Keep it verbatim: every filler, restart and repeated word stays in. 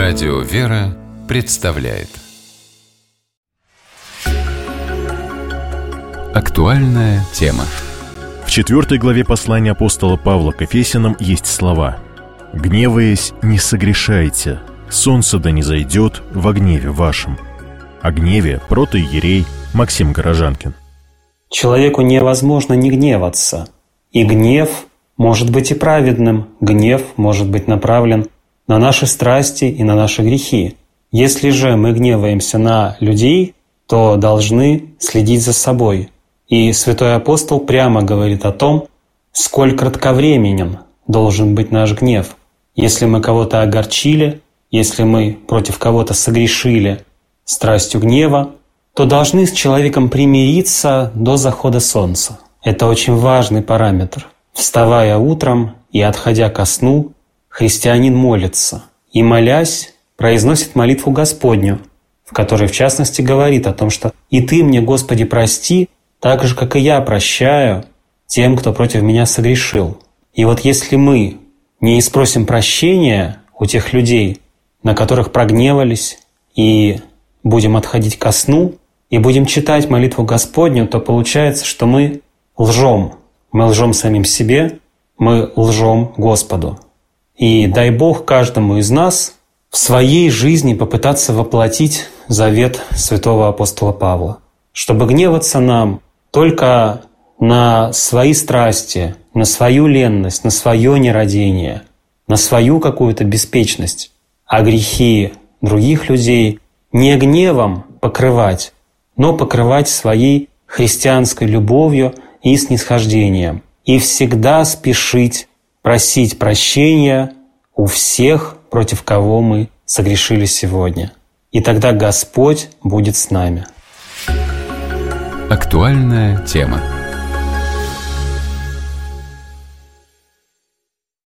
Радио «Вера» представляет актуальная тема. В четвертой главе послания апостола Павла к Ефесянам есть слова: «Гневаясь, не согрешайте, солнце да не зайдет во гневе вашем». О гневе протоиерей Максим Горожанкин. Человеку невозможно не гневаться, и гнев может быть и праведным, гнев может быть направлен на наши страсти и на наши грехи. Если же мы гневаемся на людей, то должны следить за собой. И святой апостол прямо говорит о том, сколь кратковременен должен быть наш гнев. Если мы кого-то огорчили, если мы против кого-то согрешили страстью гнева, то должны с человеком примириться до захода солнца. Это очень важный параметр. Вставая утром и отходя ко сну, христианин молится и, молясь, произносит молитву Господню, в которой, в частности, говорит о том, что «И Ты мне, Господи, прости, так же, как и я прощаю тем, кто против меня согрешил». И вот если мы не испросим прощения у тех людей, на которых прогневались, и будем отходить ко сну, и будем читать молитву Господню, то получается, что мы лжем. Мы лжем самим себе, мы лжем Господу. И дай Бог каждому из нас в своей жизни попытаться воплотить завет святого апостола Павла, чтобы гневаться нам только на свои страсти, на свою ленность, на свое нерадение, на свою какую-то беспечность, а грехи других людей не гневом покрывать, но покрывать своей христианской любовью и снисхождением. И всегда спешить просить прощения у всех, против кого мы согрешили сегодня. И тогда Господь будет с нами. Актуальная тема.